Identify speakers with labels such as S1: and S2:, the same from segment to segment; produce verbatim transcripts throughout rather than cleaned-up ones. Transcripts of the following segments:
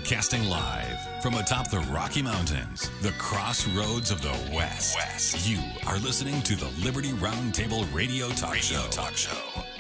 S1: Broadcasting live from atop the Rocky Mountains, the crossroads of the West. West. You are listening to the Liberty Roundtable Radio Talk Radio Show. Talk Show.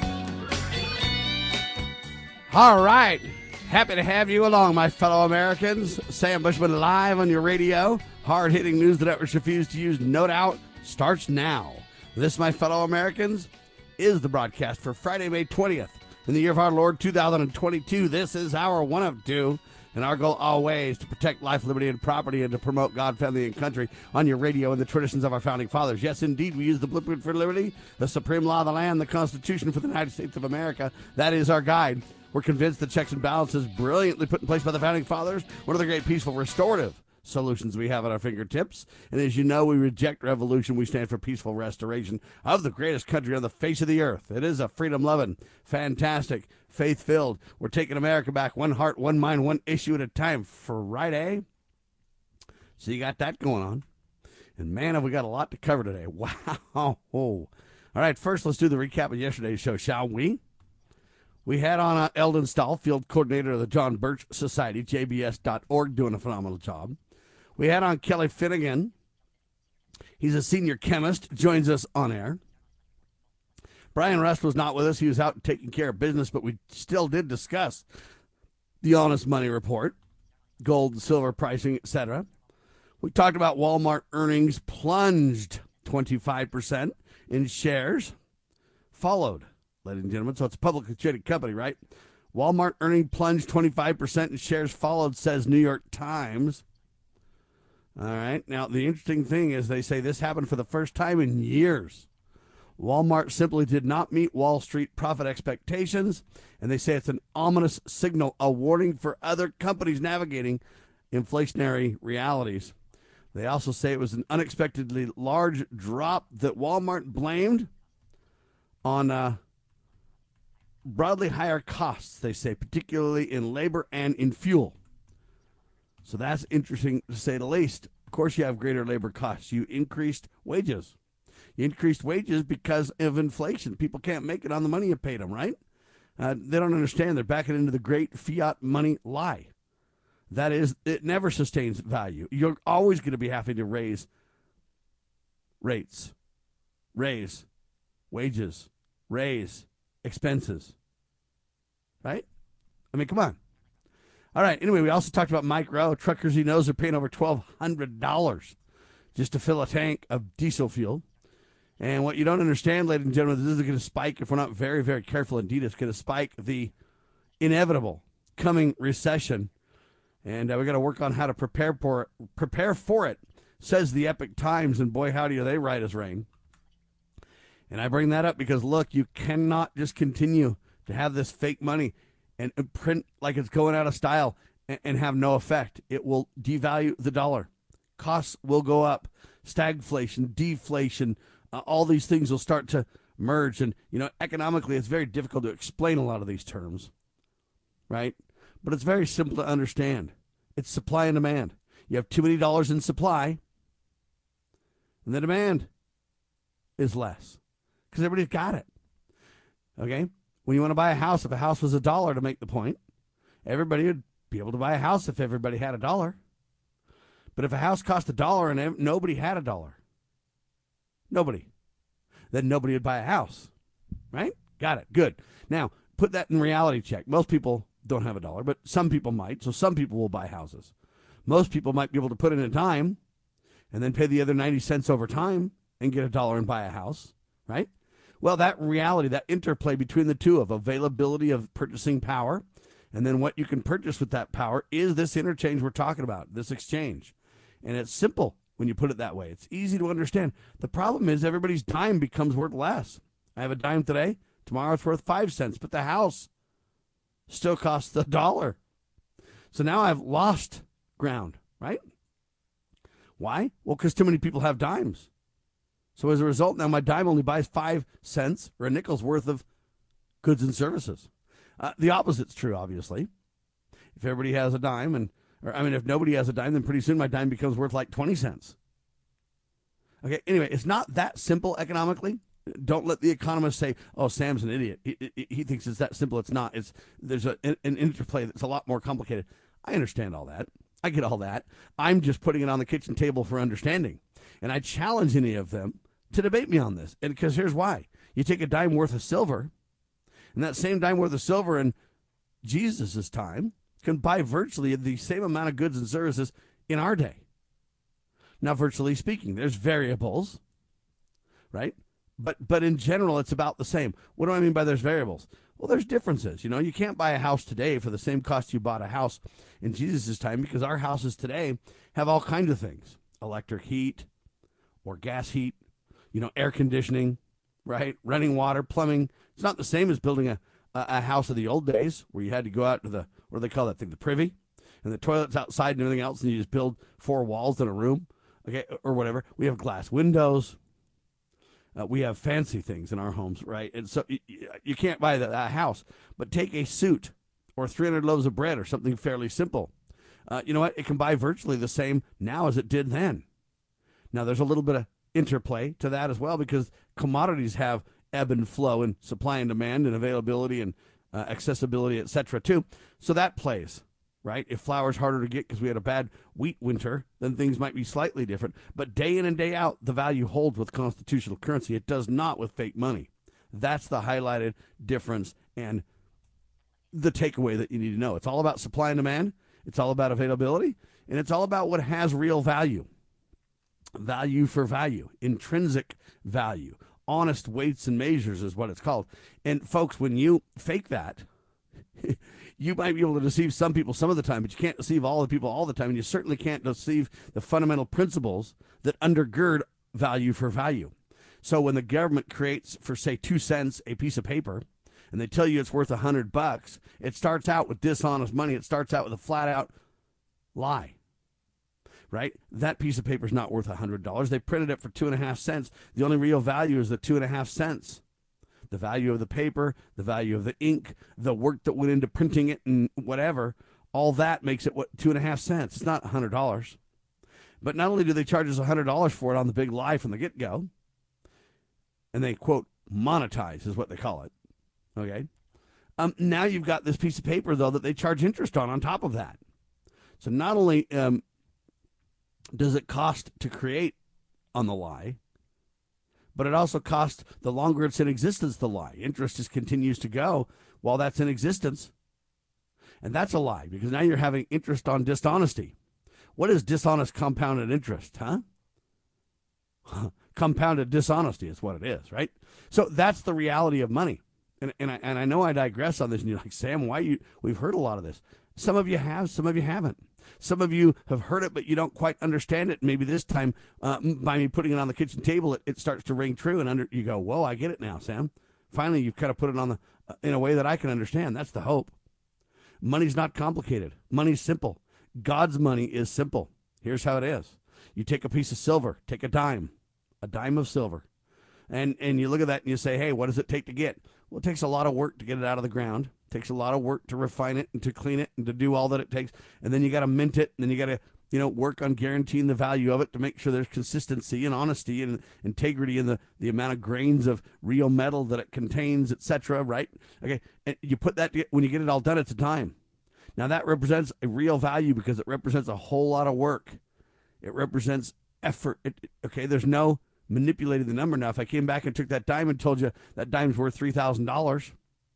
S2: All right. Happy to have you along, my fellow Americans. Sam Bushman live on your radio. Hard-hitting news the networks refuse to use, no doubt, starts now. This, my fellow Americans, is the broadcast for Friday, May twentieth. In the year of our Lord, two thousand twenty-two, this is our one of two, and our goal always to protect life, liberty, and property, and to promote God, family, and country on your radio and the traditions of our founding fathers. Yes, indeed, we use the blueprint for liberty, the supreme law of the land, the Constitution for the United States of America. That is our guide. We're convinced the checks and balances brilliantly put in place by the founding fathers, one of the great peaceful restorative solutions we have at our fingertips. And as you know, we reject revolution. We stand for peaceful restoration of the greatest country on the face of the earth. It is a freedom-loving, fantastic, faith-filled. We're taking America back one heart, one mind, one issue at a time. Friday. So you got that going on. And man, have we got a lot to cover today. Wow. All right, first let's do the recap of yesterday's show, shall we? We had on uh, Eldon Stahl, field coordinator of the John Birch Society, J B S dot org, doing a phenomenal job. We had on Kelly Finnegan. He's a senior chemist, joins us on air. Brian Rust was not with us. He was out taking care of business, but we still did discuss the Honest Money Report, gold and silver pricing, et cetera. We talked about Walmart earnings plunged twenty-five percent in shares, followed, ladies and gentlemen, so it's a publicly traded company, right? Walmart earning plunged twenty-five percent in shares followed, says New York Times. All right. Now, the interesting thing is they say this happened for the first time in years. Walmart simply did not meet Wall Street profit expectations, and they say it's an ominous signal, a warning for other companies navigating inflationary realities. They also say it was an unexpectedly large drop that Walmart blamed on uh, broadly higher costs, they say, particularly in labor and in fuel. So that's interesting to say the least. Of course, you have greater labor costs. You increased wages. You increased wages because of inflation. People can't make it on the money you paid them, right? Uh, they don't understand. They're backing into the great fiat money lie. That is, it never sustains value. You're always going to be having to raise rates, raise wages, raise expenses, right? I mean, come on. All right, anyway, we also talked about Mike Rowe. Truckers he knows are paying over twelve hundred dollars just to fill a tank of diesel fuel. And what you don't understand, ladies and gentlemen, this is going to spike if we're not very, very careful indeed. It's going to spike the inevitable coming recession. And uh, we got to work on how to prepare for it, prepare for it, says the Epic Times, and boy, howdy, are they right as rain. And I bring that up because, look, you cannot just continue to have this fake money and print like it's going out of style and, and have no effect. It will devalue the dollar. Costs will go up. Stagflation, deflation, uh, all these things will start to merge. And, you know, economically, it's very difficult to explain a lot of these terms, right? But it's very simple to understand. It's supply and demand. You have too many dollars in supply, and the demand is less because everybody's got it, okay? When you want to buy a house, if a house was a dollar, to make the point, everybody would be able to buy a house if everybody had a dollar. But if a house cost a dollar and nobody had a dollar, nobody, then nobody would buy a house, right? Got it. Good. Now, put that in reality check. Most people don't have a dollar, but some people might, so some people will buy houses. Most people might be able to put in a dime and then pay the other ninety cents over time and get a dollar and buy a house, right? Well, that reality, that interplay between the two of availability of purchasing power and then what you can purchase with that power is this interchange we're talking about, this exchange. And it's simple when you put it that way. It's easy to understand. The problem is everybody's dime becomes worth less. I have a dime today. Tomorrow it's worth five cents, but the house still costs a dollar. So now I've lost ground, right? Why? Well, because too many people have dimes. So as a result, now my dime only buys five cents or a nickel's worth of goods and services. Uh, the opposite's true, obviously. If everybody has a dime, and or I mean, if nobody has a dime, then pretty soon my dime becomes worth like twenty cents. Okay, anyway, it's not that simple economically. Don't let the economists say, oh, Sam's an idiot. He, he, he thinks it's that simple. It's not. It's There's a, an interplay that's a lot more complicated. I understand all that. I get all that. I'm just putting it on the kitchen table for understanding. And I challenge any of them to debate me on this. And because here's why. You take a dime worth of silver, and that same dime worth of silver in Jesus' time can buy virtually the same amount of goods and services in our day. Now, virtually speaking, there's variables, right? But but in general, it's about the same. What do I mean by there's variables? Well, there's differences. You know, you can't buy a house today for the same cost you bought a house in Jesus' time, because our houses today have all kinds of things. Electric heat or gas heat, you know, air conditioning, right? Running water, plumbing. It's not the same as building a, a, a house of the old days where you had to go out to the, what do they call that thing, the privy, and the toilet's outside and everything else, and you just build four walls in a room, okay, or whatever. We have glass windows. Uh, we have fancy things in our homes, right? And so you, you can't buy that, that house, but take a suit or three hundred loaves of bread or something fairly simple. Uh, you know what? It can buy virtually the same now as it did then. Now, there's a little bit of interplay to that as well, because commodities have ebb and flow and supply and demand and availability and uh, accessibility, et cetera, too. So that plays, right? If flour's harder to get because we had a bad wheat winter, then things might be slightly different. But day in and day out, the value holds with constitutional currency. It does not with fake money. That's the highlighted difference and the takeaway that you need to know. It's all about supply and demand. It's all about availability. And it's all about what has real value. Value for value, intrinsic value, honest weights and measures is what it's called. And folks, when you fake that, you might be able to deceive some people some of the time, but you can't deceive all the people all the time. And you certainly can't deceive the fundamental principles that undergird value for value. So when the government creates, for say, two cents a piece of paper, and they tell you it's worth a hundred bucks, it starts out with dishonest money. It starts out with a flat out lie. Right? That piece of paper is not worth one hundred dollars. They printed it for two and a half cents. The only real value is the two and a half cents. The value of the paper, the value of the ink, the work that went into printing it and whatever, all that makes it what two and a half cents. It's not one hundred dollars. But not only do they charge us one hundred dollars for it on the big lie from the get-go, and they, quote, monetize is what they call it. Okay? Um, now you've got this piece of paper, though, that they charge interest on on top of that. So not only um, does it cost to create on the lie, but it also costs the longer it's in existence, the lie. Interest just continues to go while that's in existence. And that's a lie, because now you're having interest on dishonesty. What is dishonest compounded interest, huh? Compounded dishonesty is what it is, right? So that's the reality of money. And, and, I, and I know I digress on this, and you're like, Sam, why you? We've heard a lot of this. Some of you have, some of you haven't. Some of you have heard it, but you don't quite understand it. Maybe this time, uh, by me putting it on the kitchen table, it, it starts to ring true, and under you go, whoa, I get it now, Sam. Finally, you've kind of put it on the uh, in a way that I can understand. That's the hope. Money's not complicated. Money's simple. God's money is simple. Here's how it is. You take a piece of silver, take a dime, a dime of silver, and, and you look at that and you say, hey, what does it take to get? Well, it takes a lot of work to get it out of the ground. It takes a lot of work to refine it and to clean it and to do all that it takes. And then you got to mint it, and then you got to, you know, work on guaranteeing the value of it to make sure there's consistency and honesty and integrity in the, the amount of grains of real metal that it contains, et cetera, right? Okay, and you put that, when you get it all done, it's a dime. Now, that represents a real value because it represents a whole lot of work. It represents effort. It, okay, there's no manipulating the number. Now, if I came back and took that dime and told you that dime's worth three thousand dollars,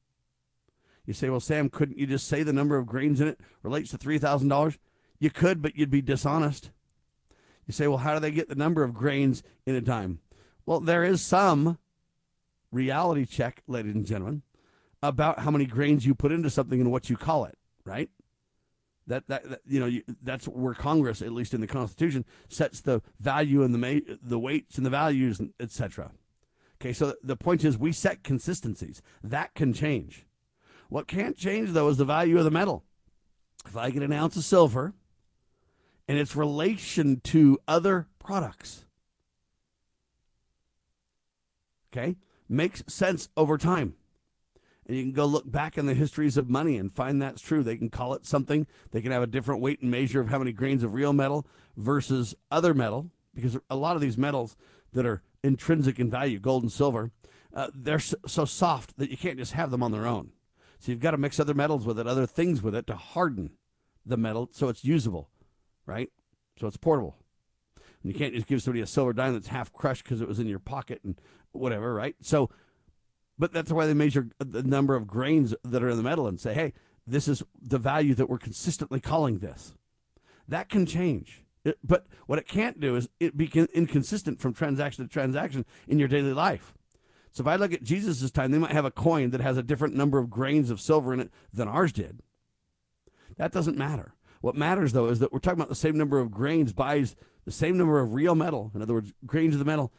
S2: you say, well, Sam, couldn't you just say the number of grains in it relates to three thousand dollars? You could, but you'd be dishonest. You say, well, how do they get the number of grains in a dime? Well, there is some reality check, ladies and gentlemen, about how many grains you put into something and what you call it, right? That, that, that you know, you, that's where Congress, at least in the Constitution, sets the value and the ma- the weights and the values, et cetera. Okay, so the point is we set consistencies. That can change. What can't change, though, is the value of the metal. If I get an ounce of silver and its relation to other products, okay, makes sense over time. And you can go look back in the histories of money and find that's true. They can call it something. They can have a different weight and measure of how many grains of real metal versus other metal, because a lot of these metals that are intrinsic in value, gold and silver, uh, they're so soft that you can't just have them on their own. So you've got to mix other metals with it, other things with it to harden the metal so it's usable, right? So it's portable. And you can't just give somebody a silver dime that's half crushed because it was in your pocket and whatever, right? So, but that's why they measure the number of grains that are in the metal and say, hey, this is the value that we're consistently calling this. That can change. It, but what it can't do is it be inconsistent from transaction to transaction in your daily life. So if I look at Jesus' time, they might have a coin that has a different number of grains of silver in it than ours did. That doesn't matter. What matters, though, is that we're talking about the same number of grains buys the same number of real metal. In other words, grains of the metal.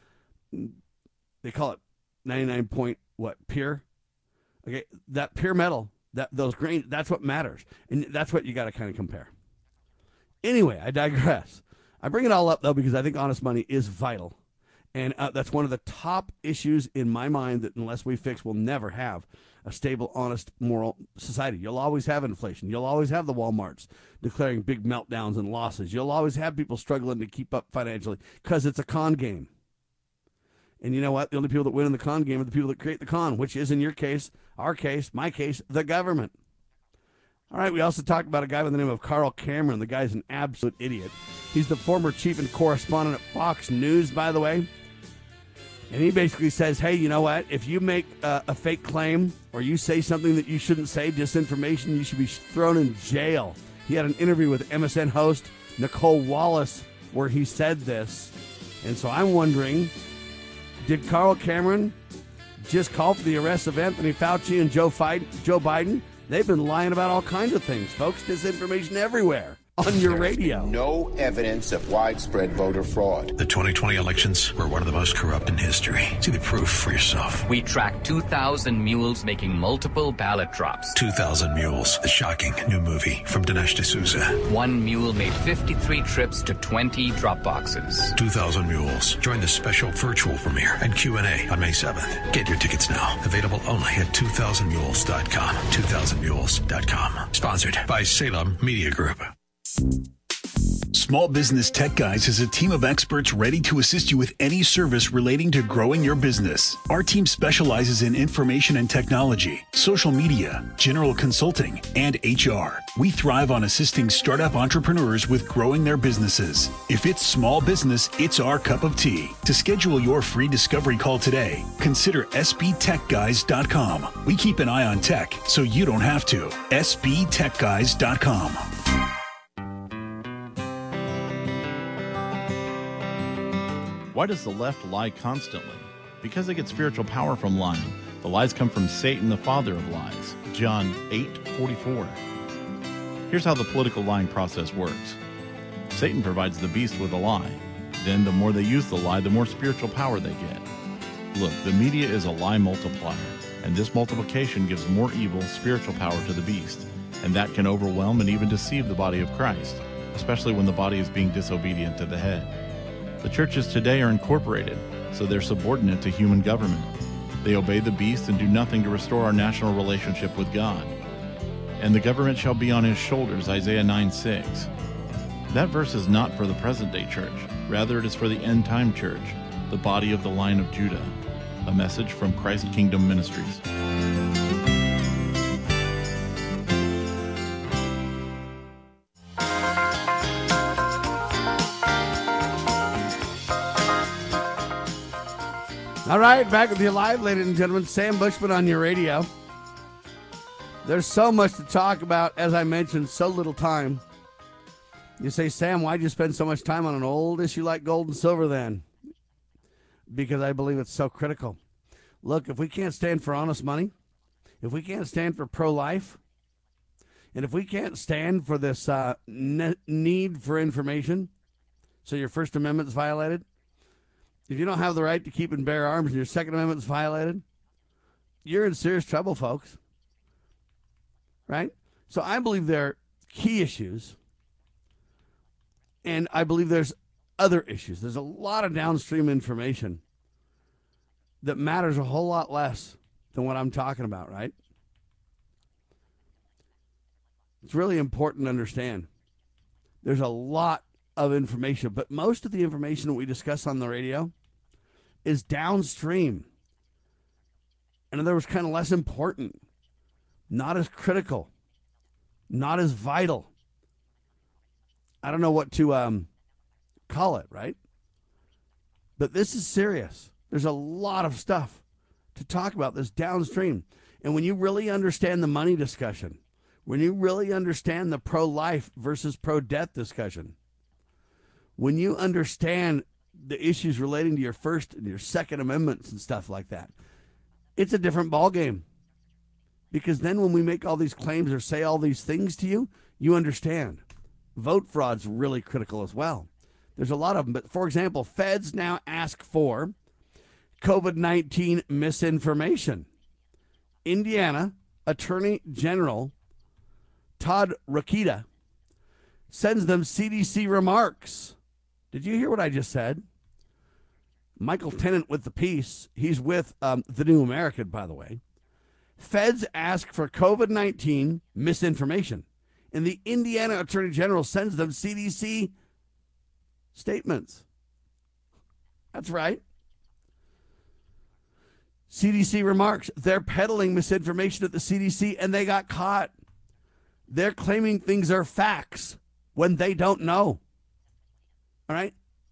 S2: They call it ninety-nine point what pure. Okay, that pure metal, that those grains, that's what matters, and that's what you got to kind of compare. Anyway, I digress. I bring it all up though because I think honest money is vital, and uh, that's one of the top issues in my mind that unless we fix, we'll never have a stable, honest, moral society. You'll always have inflation. You'll always have the Walmarts declaring big meltdowns and losses. You'll always have people struggling to keep up financially because it's a con game. And you know what? The only people that win in the con game are the people that create the con, which is, in your case, our case, my case, the government. All right, we also talked about a guy by the name of Carl Cameron. The guy's an absolute idiot. He's the former chief and correspondent at Fox News, by the way. And he basically says, hey, you know what? If you make uh, a fake claim or you say something that you shouldn't say, disinformation, you should be thrown in jail. He had an interview with M S N host Nicole Wallace where he said this. And so I'm wondering, did Carl Cameron just call for the arrest of Anthony Fauci and Joe Biden? They've been lying about all kinds of things, folks. Disinformation everywhere on your radio.
S3: No evidence of widespread voter fraud.
S4: The twenty twenty elections were one of the most corrupt in history. See the proof for yourself.
S5: We tracked two thousand mules making multiple ballot drops.
S4: two thousand Mules, the shocking new movie from Dinesh D'Souza.
S5: One mule made fifty-three trips to twenty drop boxes.
S4: two thousand Mules. Join the special virtual premiere and Q and A on May seventh. Get your tickets now. Available only at two thousand mules dot com. two thousand mules dot com. Sponsored by Salem Media Group.
S6: Small Business Tech Guys is a team of experts ready to assist you with any service relating to growing your business. Our team specializes in information and technology, social media, general consulting, and H R. We thrive on assisting startup entrepreneurs with growing their businesses. If it's small business, it's our cup of tea. To schedule your free discovery call today, consider S B tech guys dot com. We keep an eye on tech so you don't have to. S B tech guys dot com.
S7: Why does the left lie constantly? Because they get spiritual power from lying. The lies come from Satan, the father of lies. John eight forty-four. Here's how the political lying process works. Satan provides the beast with a lie. Then the more they use the lie, the more spiritual power they get. Look, the media is a lie multiplier, and this multiplication gives more evil spiritual power to the beast, and that can overwhelm and even deceive the body of Christ, especially when the body is being disobedient to the head. The churches today are incorporated, so they're subordinate to human government. They obey the beast and do nothing to restore our national relationship with God. And the government shall be on his shoulders, Isaiah nine six. That verse is not for the present-day church. Rather, it is for the end-time church, the body of the line of Judah. A message from Christ Kingdom Ministries.
S2: All right, back with you live, ladies and gentlemen. Sam Bushman on your radio. There's so much to talk about, as I mentioned, so little time. You say, Sam, why'd you spend so much time on an old issue like gold and silver then? Because I believe it's so critical. Look, if we can't stand for honest money, if we can't stand for pro-life, and if we can't stand for this uh, ne- need for information, so your First Amendment's violated, if you don't have the right to keep and bear arms and your Second Amendment is violated, you're in serious trouble, folks. Right? So I believe there are key issues, and I believe there's other issues. There's a lot of downstream information that matters a whole lot less than what I'm talking about, right? It's really important to understand. There's a lot of information, but most of the information that we discuss on the radio is downstream. In other words, kind of less important, not as critical, not as vital. I don't know what to um, call it, right? But this is serious. There's a lot of stuff to talk about this downstream. And when you really understand the money discussion, when you really understand the pro-life versus pro-death discussion, when you understand the issues relating to your First and your Second Amendments and stuff like that, it's a different ballgame. Because then when we make all these claims or say all these things to you, you understand. Vote fraud's really critical as well. There's a lot of them. But, for example, feds now ask for COVID nineteen misinformation. Indiana Attorney General Todd Rokita sends them C D C remarks. Did you hear what I just said? Michael Tennant with the piece. He's with um, The New American, by the way. Feds ask for COVID nineteen misinformation, and the Indiana Attorney General sends them C D C statements. That's right. C D C remarks. They're peddling misinformation at the C D C, and they got caught. They're claiming things are facts when they don't know. All right?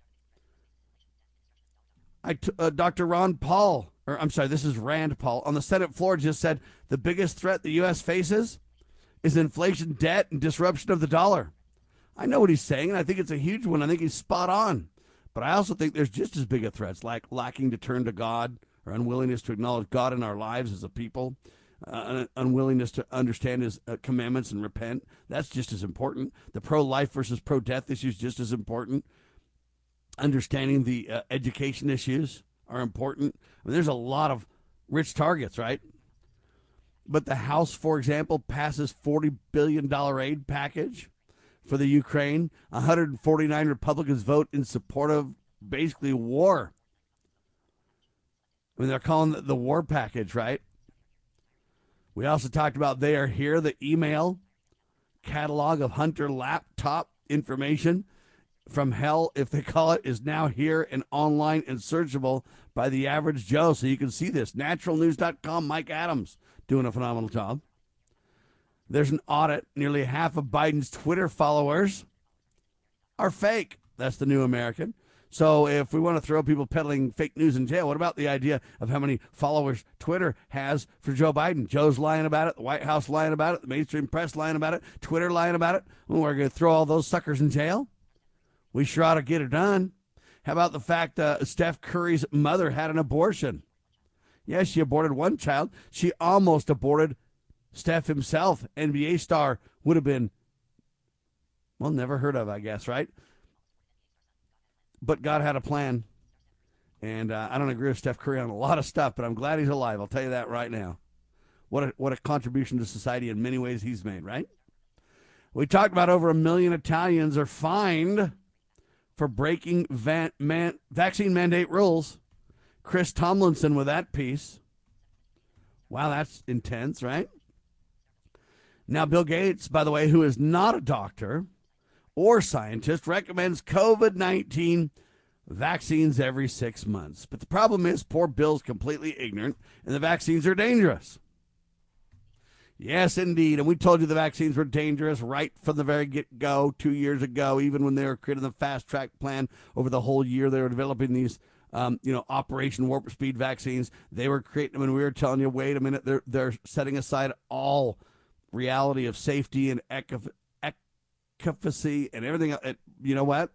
S2: I t- uh, Doctor Ron Paul, or I'm sorry, this is Rand Paul, on the Senate floor just said the biggest threat the U S faces is inflation, debt, and disruption of the dollar. I know what he's saying, and I think it's a huge one. I think he's spot on. But I also think there's just as big a threats, like lacking to turn to God or unwillingness to acknowledge God in our lives as a people, uh, unwillingness to understand his uh, commandments and repent. That's just as important. The pro-life versus pro-death issue is just as important. Understanding the uh, education issues are important. I mean, there's a lot of rich targets, right? But the House, for example, passes forty billion dollars aid package for the Ukraine. one hundred forty-nine Republicans vote in support of basically war. I mean, they're calling it the war package, right? We also talked about They Are Here, the email catalog of Hunter laptop information from hell, if they call it, is now here and online and searchable by the average Joe. So you can see this. natural news dot com, Mike Adams doing a phenomenal job. There's an audit. Nearly half of Biden's Twitter followers are fake. That's The New American. So if we want to throw people peddling fake news in jail, what about the idea of how many followers Twitter has for Joe Biden? Joe's lying about it, the White House lying about it, the mainstream press lying about it, Twitter lying about it. Well, we're going to throw all those suckers in jail? We sure ought to get it done. How about the fact uh, Steph Curry's mother had an abortion? Yes, she aborted one child. She almost aborted Steph himself. N B A star would have been, well, never heard of, I guess, right? But God had a plan. And uh, I don't agree with Steph Curry on a lot of stuff, but I'm glad he's alive. I'll tell you that right now. What a, what a contribution to society in many ways he's made, right? We talked about over a million Italians are fined for breaking van, man, vaccine mandate rules. Chris Tomlinson with that piece. Wow, that's intense, right? Now, Bill Gates, by the way, who is not a doctor or scientist, recommends COVID nineteen vaccines every six months. But the problem is poor Bill's completely ignorant, and the vaccines are dangerous. Yes, indeed. And we told you the vaccines were dangerous right from the very get-go two years ago, even when they were creating the fast-track plan over the whole year. They were developing these, um, you know, Operation Warp Speed vaccines. They were creating them, and we were telling you, wait a minute, they're, they're setting aside all reality of safety and efficacy and everything else. You know what?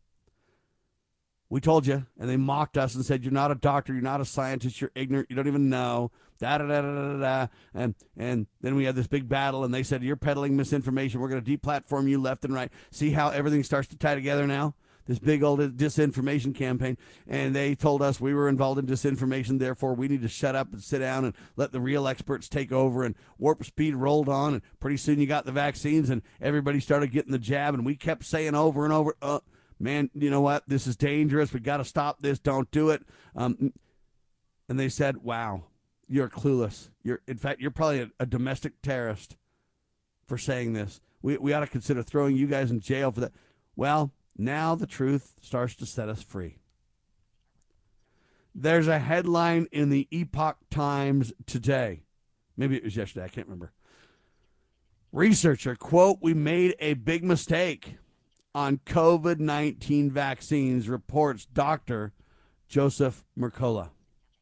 S2: We told you, and they mocked us and said, you're not a doctor, you're not a scientist, you're ignorant, you don't even know, da-da-da-da-da-da. And, and then we had this big battle, and they said, you're peddling misinformation. We're going to deplatform you left and right. See how everything starts to tie together now? This big old disinformation campaign. And they told us we were involved in disinformation, therefore we need to shut up and sit down and let the real experts take over. And Warp Speed rolled on, and pretty soon you got the vaccines, and everybody started getting the jab, and we kept saying over and over, uh, man, you know what? This is dangerous. We got to stop this. Don't do it. Um, and they said, wow, you're clueless. You're, in fact, you're probably a, a domestic terrorist for saying this. We, we ought to consider throwing you guys in jail for that. Well, now the truth starts to set us free. There's a headline in the Epoch Times today. Maybe it was yesterday. I can't remember. Researcher, quote, we made a big mistake. on COVID nineteen vaccines, reports Doctor Joseph Mercola.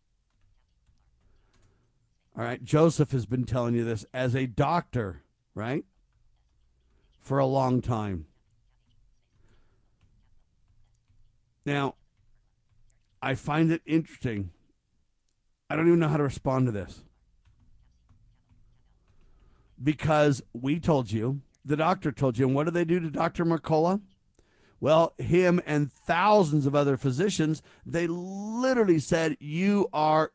S2: All right, Joseph has been telling you this as a doctor, right, for a long time. Now, I find it interesting. I don't even know how to respond to this. Because we told you, the doctor told you, and what did they do to Doctor Mercola? Well, him and thousands of other physicians, they literally said, you are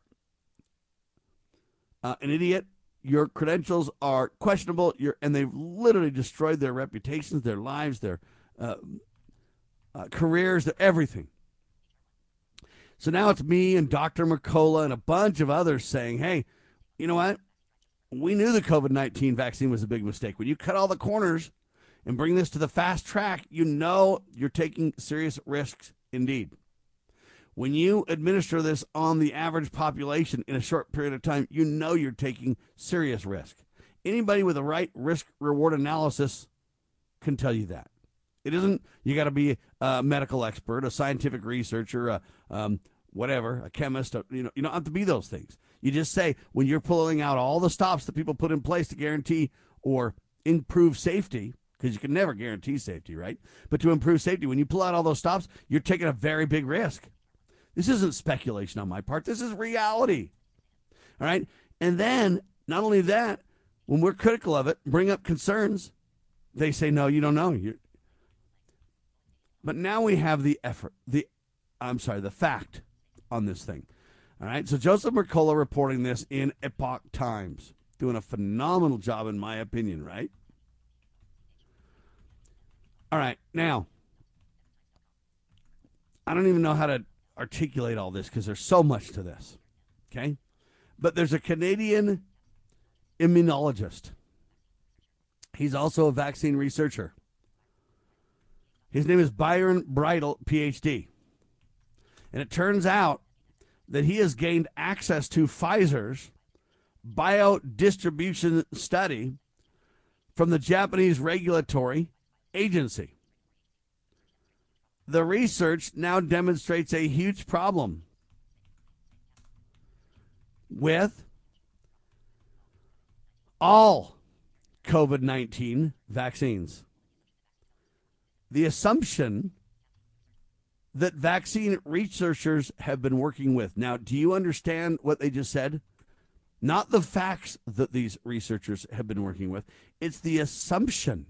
S2: uh, an idiot, your credentials are questionable, you're, and they've literally destroyed their reputations, their lives, their uh, uh, careers, their everything. So now it's me and Doctor Mercola and a bunch of others saying, hey, you know what? We knew the COVID nineteen vaccine was a big mistake. When you cut all the corners and bring this to the fast track, you know you're taking serious risks indeed. When you administer this on the average population in a short period of time, you know you're taking serious risk. Anybody with the right risk-reward analysis can tell you that. It isn't, you got to be a medical expert, a scientific researcher, a, um, whatever, a chemist. A, you know, you don't have to be those things. You just say, when you're pulling out all the stops that people put in place to guarantee or improve safety, because you can never guarantee safety, right? But to improve safety, when you pull out all those stops, you're taking a very big risk. This isn't speculation on my part. This is reality. All right? And then, not only that, when we're critical of it, bring up concerns, they say, no, you don't know. You're... But now we have the effort, the, I'm sorry, the fact on this thing. All right? So Joseph Mercola reporting this in Epoch Times, doing a phenomenal job, in my opinion, right? All right, now, I don't even know how to articulate all this because there's so much to this, okay? But there's a Canadian immunologist. He's also a vaccine researcher. His name is Byron Bridle, P H D. And it turns out that he has gained access to Pfizer's biodistribution study from the Japanese regulatory agency. The research now demonstrates a huge problem with all COVID nineteen vaccines. The assumption that vaccine researchers have been working with. Now, do you understand what they just said? Not the facts that these researchers have been working with. It's the assumption.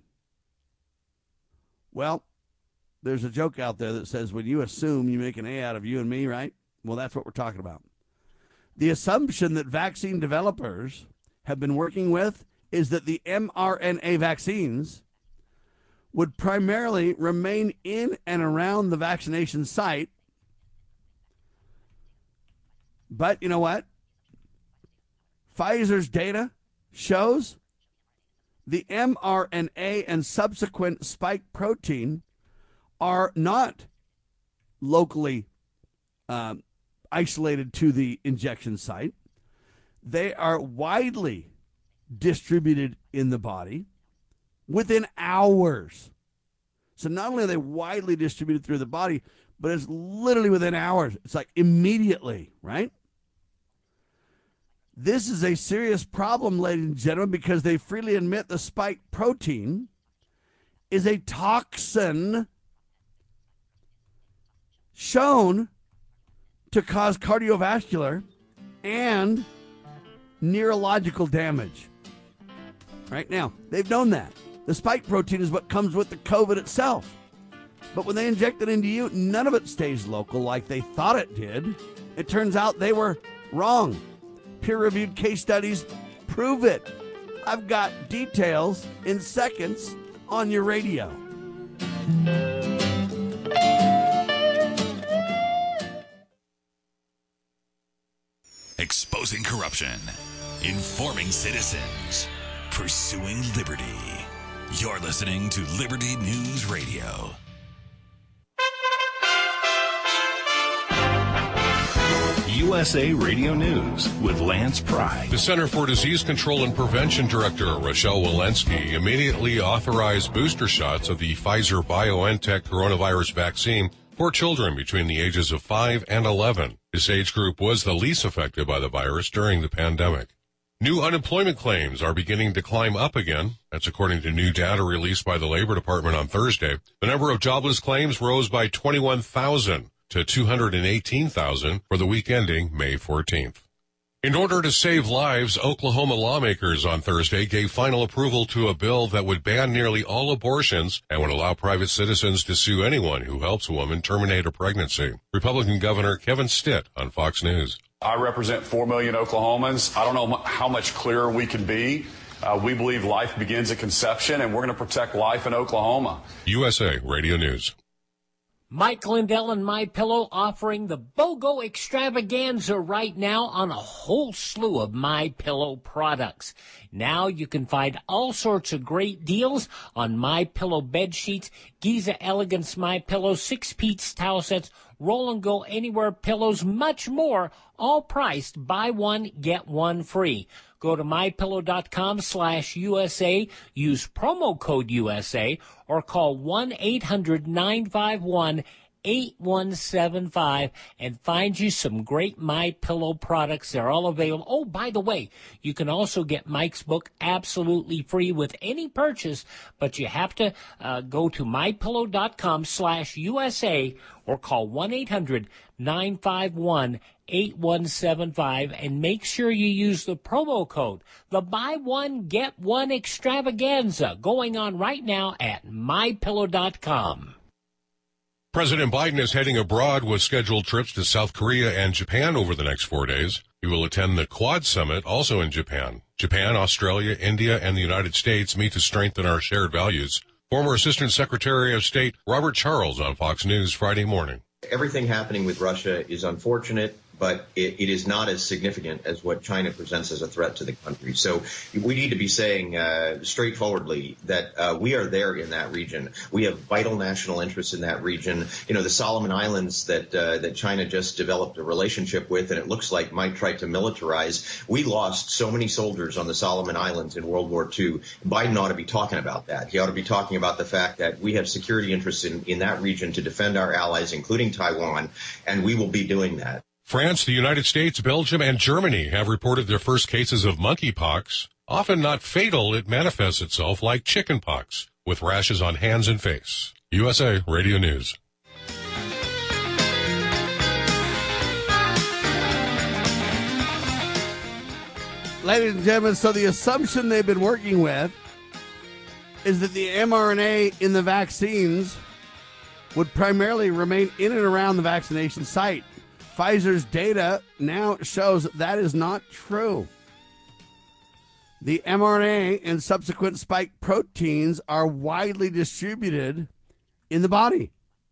S2: Well, there's a joke out there that says when you assume, you make an A out of you and me, right? Well, that's what we're talking about. The assumption that vaccine developers have been working with is that the mRNA vaccines would primarily remain in and around the vaccination site. But you know what? Pfizer's data shows the mRNA and subsequent spike protein are not locally um, isolated to the injection site. They are widely distributed in the body within hours. So not only are they widely distributed through the body, but it's literally within hours. It's like immediately, right? This is a serious problem, ladies and gentlemen, because they freely admit the spike protein is a toxin shown to cause cardiovascular and neurological damage. Right now, they've known that. The spike protein is what comes with the COVID itself. But when they inject it into you, none of it stays local like they thought it did. It turns out they were wrong. Peer-reviewed case studies prove it. I've got details in seconds on your radio.
S1: Exposing corruption, informing citizens, pursuing liberty. You're listening to Liberty News Radio.
S8: U U S A Radio News with Lance Pry.
S9: The Center for Disease Control and Prevention Director Rochelle Walensky immediately authorized booster shots of the Pfizer-BioNTech coronavirus vaccine for children between the ages of five and eleven. This age group was the least affected by the virus during the pandemic. New unemployment claims are beginning to climb up again. That's according to new data released by the Labor Department on Thursday. The number of jobless claims rose by twenty-one thousand to two hundred eighteen thousand for the week ending May fourteenth. In order to save lives, Oklahoma lawmakers on Thursday gave final approval to a bill that would ban nearly all abortions and would allow private citizens to sue anyone who helps a woman terminate a pregnancy. Republican Governor Kevin Stitt on Fox News.
S10: I represent four million Oklahomans. I don't know how much clearer we can be. Uh, we believe life begins at conception, and we're going to protect life in Oklahoma.
S9: U S A Radio News.
S11: Mike Lindell and MyPillow offering the BOGO extravaganza right now on a whole slew of MyPillow products. Now you can find all sorts of great deals on MyPillow bed sheets, Giza Elegance MyPillow, six-piece towel sets, Roll and Go Anywhere pillows, much more, all priced buy one, get one free. Go to mypillow.com slash USA, use promo code U S A, or call one eight hundred nine five one eight one seven five and find you some great MyPillow products. They're all available. Oh, by the way, you can also get Mike's book absolutely free with any purchase, but you have to uh, go to mypillow.com slash USA or call one eight hundred nine five one eight one seven five and make sure you use the promo code. The buy one, get one extravaganza going on right now at my pillow dot com.
S9: President Biden is heading abroad with scheduled trips to South Korea and Japan over the next four days. He will attend the Quad Summit, also in Japan. Japan, Australia, India, and the United States meet to strengthen our shared values. Former Assistant Secretary of State Robert Charles on Fox News Friday morning.
S12: Everything happening with Russia is unfortunate, but it, it is not as significant as what China presents as a threat to the country. So we need to be saying uh, straightforwardly that uh, we are there in that region. We have vital national interests in that region. You know, the Solomon Islands that uh, that China just developed a relationship with, and it looks like might try to militarize. We lost so many soldiers on the Solomon Islands in World War Two. Biden ought to be talking about that. He ought to be talking about the fact that we have security interests in, in that region to defend our allies, including Taiwan, and we will be doing that.
S9: France, the United States, Belgium, and Germany have reported their first cases of monkeypox. Often not fatal, it manifests itself like chickenpox, with rashes on hands and face. U S A Radio News.
S2: Ladies and gentlemen, so the assumption they've been working with is that the mRNA in the vaccines would primarily remain in and around the vaccination site. Pfizer's data now shows that is not true. The mRNA and subsequent spike proteins are widely distributed in the body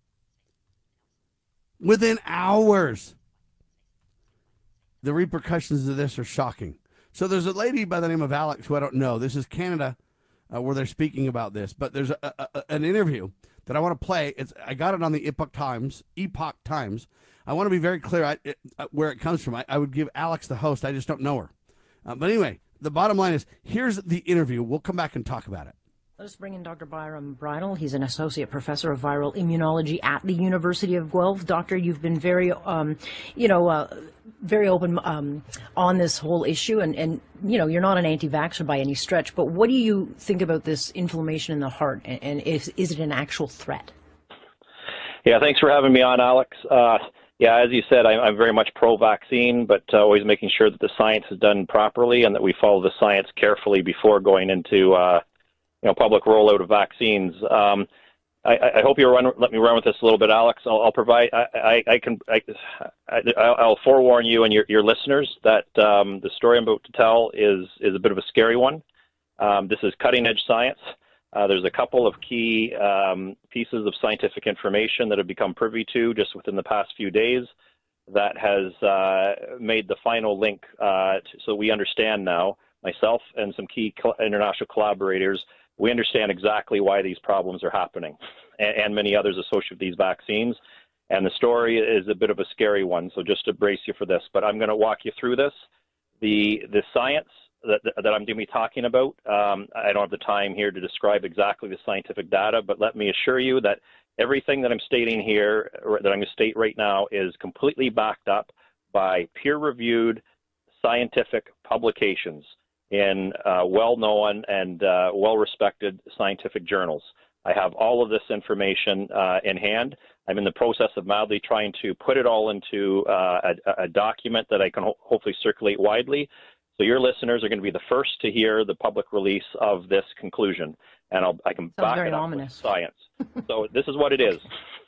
S2: within hours. The repercussions of this are shocking. So there's a lady by the name of Alex, who I don't know. This is Canada, uh, where they're speaking about this. But there's a, a, an interview that I want to play. It's I got it on the Epoch Times. Epoch Times. I want to be very clear I, it, uh, where it comes from. I, I would give Alex the host. I just don't know her. Uh, but anyway, the bottom line is, here's the interview. We'll come back and talk about it.
S13: Let's bring in Doctor Byram Bridle. He's an associate professor of viral immunology at the University of Guelph. Doctor, you've been very, um, you know, uh, very open um, on this whole issue, and, and, you know, you're not an anti-vaxxer by any stretch, but what do you think about this inflammation in the heart, and, and is, is it an actual threat?
S14: Yeah, thanks for having me on, Alex. Uh, yeah, as you said, I, I'm very much pro-vaccine, but uh, always making sure that the science is done properly and that we follow the science carefully before going into uh, you know, public rollout of vaccines. Um, I, I hope you'll run, let me run with this a little bit, Alex. I'll, I'll provide. I, I, I can. I, I'll forewarn you and your, your listeners that um, the story I'm about to tell is is a bit of a scary one. Um, this is cutting edge science. Uh, there's a couple of key um, pieces of scientific information that have become privy to just within the past few days that has uh, made the final link. Uh, to, so we understand now, myself and some key co- international collaborators, we understand exactly why these problems are happening, and, and many others associated with these vaccines. And the story is a bit of a scary one, so just to brace you for this. But I'm going to walk you through this. The, the science that, that I'm going to be talking about, um, I don't have the time here to describe exactly the scientific data, but let me assure you that everything that I'm stating here, or that I'm going to state right now, is completely backed up by peer-reviewed scientific publications in uh, well-known and uh, well-respected scientific journals. I have all of this information uh, in hand. I'm in the process of mildly trying to put it all into uh, a, a document that I can ho hopefully circulate widely. So your listeners are going to be the first to hear the public release of this conclusion. And I'll, I can
S13: Sounds
S14: back
S13: very
S14: it up
S13: ominous.
S14: with science. So this is what it is.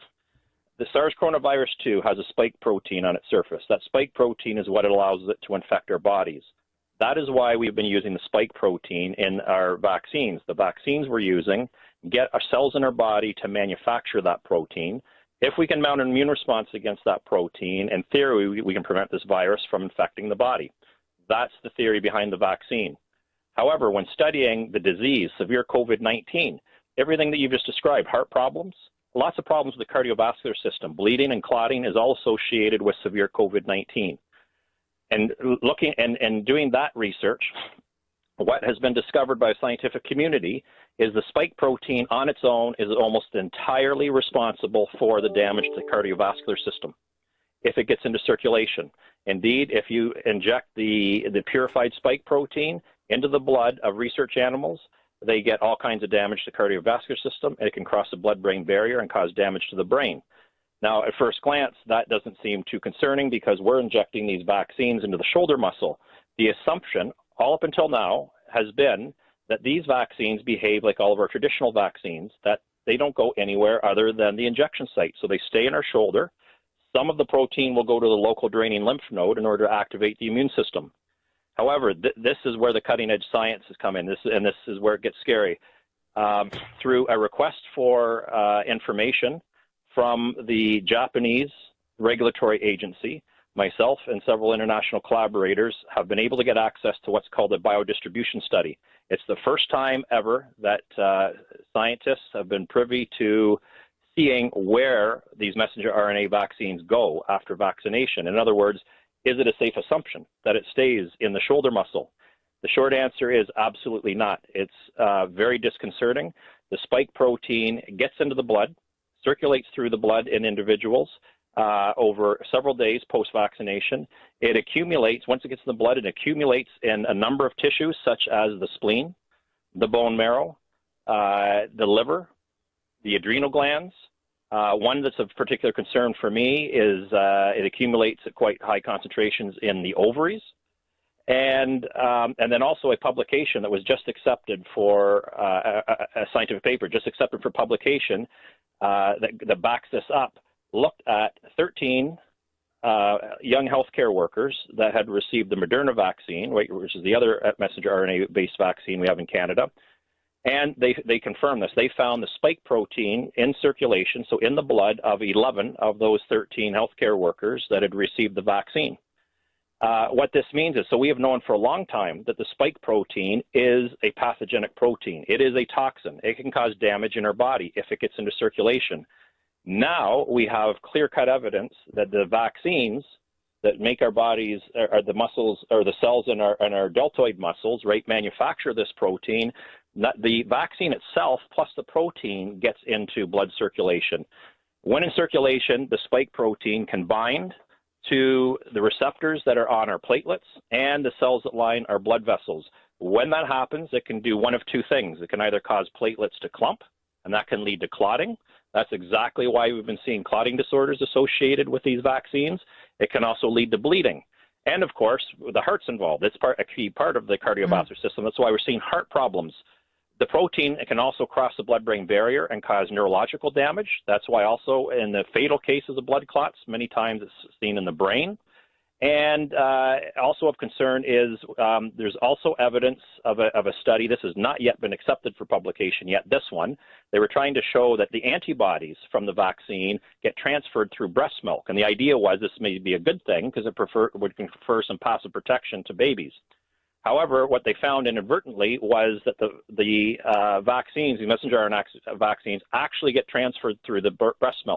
S14: The SARS coronavirus two has a spike protein on its surface. That spike protein is what allows it to infect our bodies. That is why we've been using the spike protein in our vaccines. The vaccines we're using get our cells in our body to manufacture that protein. If we can mount an immune response against that protein, in theory, we, we can prevent this virus from infecting the body. That's the theory behind the vaccine. However, when studying the disease, severe COVID nineteen, everything that you've just described, heart problems, lots of problems with the cardiovascular system, bleeding and clotting is all associated with severe COVID nineteen. And looking and, and doing that research, what has been discovered by the scientific community is the spike protein on its own is almost entirely responsible for the damage to the cardiovascular system if it gets into circulation. Indeed, if you inject the, the purified spike protein into the blood of research animals, they get all kinds of damage to the cardiovascular system, and it can cross the blood-brain barrier and cause damage to the brain. Now, at first glance, that doesn't seem too concerning because we're injecting these vaccines into the shoulder muscle. The assumption, all up until now, has been that these vaccines behave like all of our traditional vaccines, that they don't go anywhere other than the injection site. So they stay in our shoulder. Some of the protein will go to the local draining lymph node in order to activate the immune system. However, th this is where the cutting-edge science has come in, this, and this is where it gets scary. Um, through a request for uh, information from the Japanese regulatory agency, myself and several international collaborators have been able to get access to what's called a biodistribution study. It's the first time ever that uh, scientists have been privy to seeing where these messenger R N A vaccines go after vaccination. In other words, is it a safe assumption that it stays in the shoulder muscle? The short answer is absolutely not. It's uh, very disconcerting. The spike protein gets into the blood, circulates through the blood in individuals uh, over several days post-vaccination. It accumulates, once it gets in the blood, it accumulates in a number of tissues such as the spleen, the bone marrow, uh, the liver, the adrenal glands. Uh, one that's of particular concern for me is uh, it accumulates at quite high concentrations in the ovaries. And, um, and then also a publication that was just accepted for uh, a, a scientific paper, just accepted for publication uh, that, that backs this up, looked at thirteen uh, young healthcare workers that had received the Moderna vaccine, which is the other messenger R N A-based vaccine we have in Canada. And they, they confirmed this. They found the spike protein in circulation, so in the blood of eleven of those thirteen healthcare workers that had received the vaccine. Uh, what this means is, so we have known for a long time that the spike protein is a pathogenic protein. It is a toxin. It can cause damage in our body if it gets into circulation. Now we have clear-cut evidence that the vaccines that make our bodies, or the muscles, or the cells in our, in our deltoid muscles, right, manufacture this protein. Not, the vaccine itself plus the protein gets into blood circulation. When in circulation, the spike protein can bind to the receptors that are on our platelets and the cells that line our blood vessels. When that happens, it can do one of two things. It can either cause platelets to clump, and that can lead to clotting. That's exactly why we've been seeing clotting disorders associated with these vaccines. It can also lead to bleeding. And of course, the heart's involved. It's part, a key part of the cardiovascular mm. system. That's why we're seeing heart problems. The protein, it can also cross the blood-brain barrier and cause neurological damage. That's why also in the fatal cases of blood clots, many times it's seen in the brain. And uh, also of concern is um, there's also evidence of a, of a study. This has not yet been accepted for publication yet, this one. They were trying to show that the antibodies from the vaccine get transferred through breast milk. And the idea was this may be a good thing because it prefer, would confer some passive protection to babies. However, what they found inadvertently was that the, the uh, vaccines, the messenger R N A vaccines, actually get transferred through the breast milk.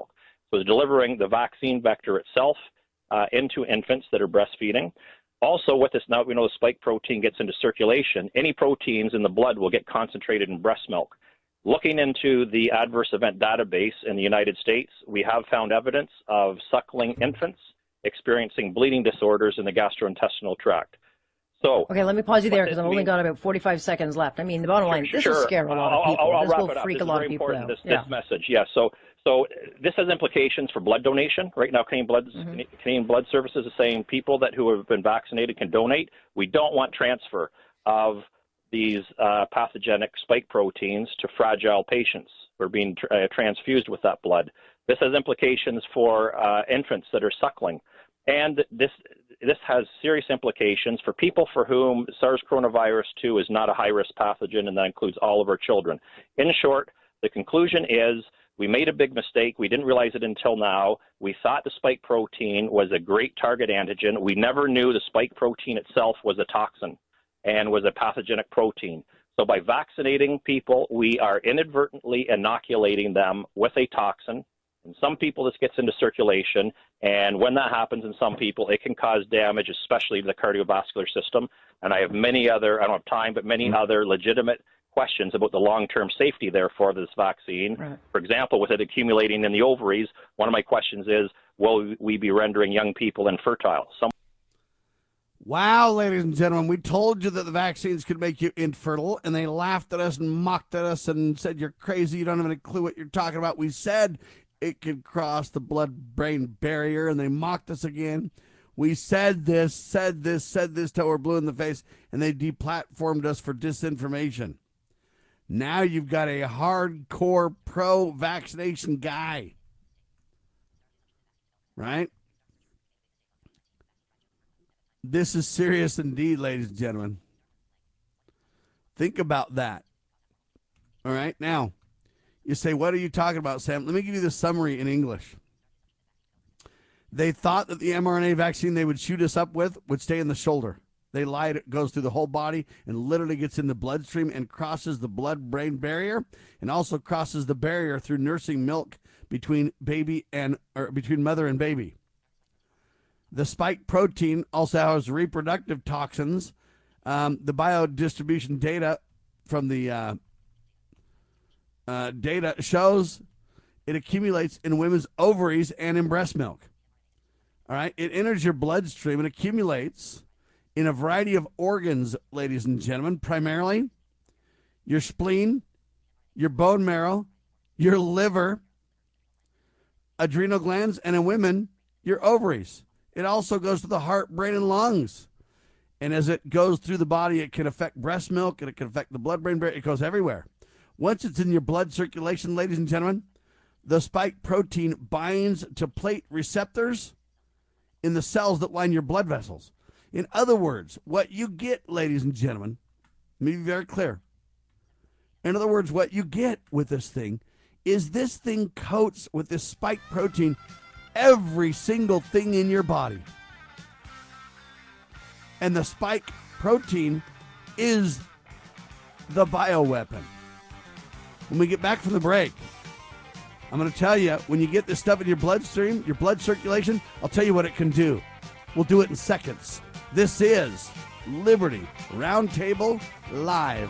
S14: So it's delivering the vaccine vector itself uh, into infants that are breastfeeding. Also, with this, now we know the spike protein gets into circulation. Any proteins in the blood will get concentrated in breast milk. Looking into the adverse event database in the United States, we have found evidence of suckling infants experiencing bleeding disorders in the gastrointestinal tract. So,
S13: okay, let me pause you there because I've only got about forty-five seconds left. I mean, the bottom line, this
S14: sure.
S13: will scare a lot of people.
S14: I'll, I'll
S13: this
S14: wrap
S13: will
S14: it up.
S13: freak
S14: This
S13: a lot
S14: is
S13: of people
S14: important,
S13: out.
S14: This,
S13: yeah.
S14: this message, yeah. So, so this has implications for blood donation. Right now, Canadian Blood, mm-hmm. Canadian Blood Services is saying people that who have been vaccinated can donate. We don't want transfer of these uh, pathogenic spike proteins to fragile patients who are being tr- uh, transfused with that blood. This has implications for uh, infants that are suckling. And this this has serious implications for people for whom SARS coronavirus two is not a high-risk pathogen, and that includes all of our children. In short, the conclusion is we made a big mistake. We didn't realize it until now. We thought the spike protein was a great target antigen. We never knew the spike protein itself was a toxin and was a pathogenic protein. So by vaccinating people, we are inadvertently inoculating them with a toxin. In some people, this gets into circulation, and when that happens in some people, it can cause damage, especially to the cardiovascular system. And I have many other, I don't have time, but many mm-hmm. other legitimate questions about the long-term safety, therefore, of this vaccine. Right. For example, with it accumulating in the ovaries, one of my questions is, will we be rendering young people infertile? Some
S2: Wow, ladies and gentlemen, we told you that the vaccines could make you infertile, and they laughed at us and mocked at us and said, you're crazy, you don't have any clue what you're talking about. We said it could cross the blood-brain barrier, and they mocked us again. We said this, said this, said this till we're blue in the face, and they deplatformed us for disinformation. Now you've got a hardcore pro-vaccination guy, right? This is serious indeed, ladies and gentlemen. Think about that. All right, now, you say, what are you talking about, Sam? Let me give you the summary in English. They thought that the mRNA vaccine they would shoot us up with would stay in the shoulder. They lied. It goes through the whole body and literally gets in the bloodstream and crosses the blood-brain barrier and also crosses the barrier through nursing milk between baby and or between mother and baby. The spike protein also has reproductive toxins. Um, the biodistribution data from the uh, uh, data shows it accumulates in women's ovaries and in breast milk. All right, it enters your bloodstream and accumulates in a variety of organs, ladies and gentlemen, primarily your spleen, your bone marrow, your liver, adrenal glands, and in women, your ovaries. It also goes to the heart, brain, and lungs. And as it goes through the body, it can affect breast milk, and it can affect the blood-brain barrier. It goes everywhere. Once it's in your blood circulation, ladies and gentlemen, the spike protein binds to plate receptors in the cells that line your blood vessels. In other words, what you get, ladies and gentlemen, let me be very clear. In other words, what you get with this thing is this thing coats with this spike protein every single thing in your body. And the spike protein is the bioweapon. When we get back from the break, I'm going to tell you, when you get this stuff in your bloodstream, your blood circulation, I'll tell you what it can do. We'll do it in seconds. This is Liberty Roundtable Live.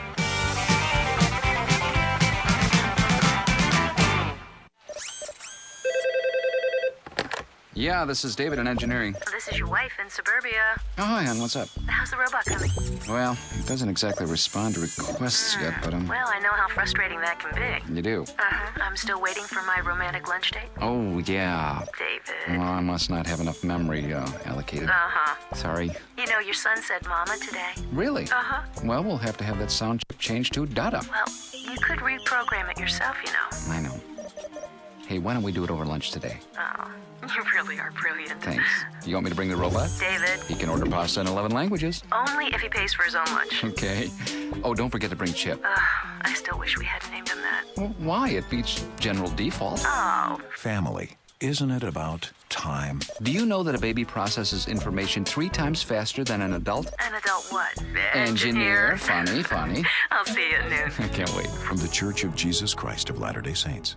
S15: Yeah, this is David in engineering.
S16: This is your wife in suburbia.
S15: Oh, hi, hon. What's up?
S16: How's the robot coming?
S15: Well, it doesn't exactly respond to requests yet, but um.
S16: Well, I know how frustrating that can be.
S15: You do?
S16: Uh-huh. I'm still waiting for my romantic lunch date.
S15: Oh, yeah.
S16: David.
S15: Well, I must not have enough memory uh, allocated.
S16: Uh-huh.
S15: Sorry.
S16: You know, your son said mama today.
S15: Really?
S16: Uh-huh.
S15: Well, we'll have to have that sound changed to Dada.
S16: Well, you could reprogram it yourself, you know.
S15: I know. Hey, why don't we do it over lunch today?
S16: Oh, you really are brilliant.
S15: Thanks. You want me to bring the robot?
S16: David.
S15: He can order pasta in eleven languages.
S16: Only if he pays for his own lunch.
S15: Okay. Oh, don't forget to bring Chip.
S16: Uh, I still wish we hadn't named him that.
S15: Well, why? It beats general default.
S16: Oh.
S8: Family. Isn't it about time?
S15: Do you know that a baby processes information three times faster than an adult?
S16: An adult what?
S15: Engineer. Funny, funny.
S16: I'll see you at noon.
S15: I can't wait.
S8: From the Church of Jesus Christ of Latter-day Saints.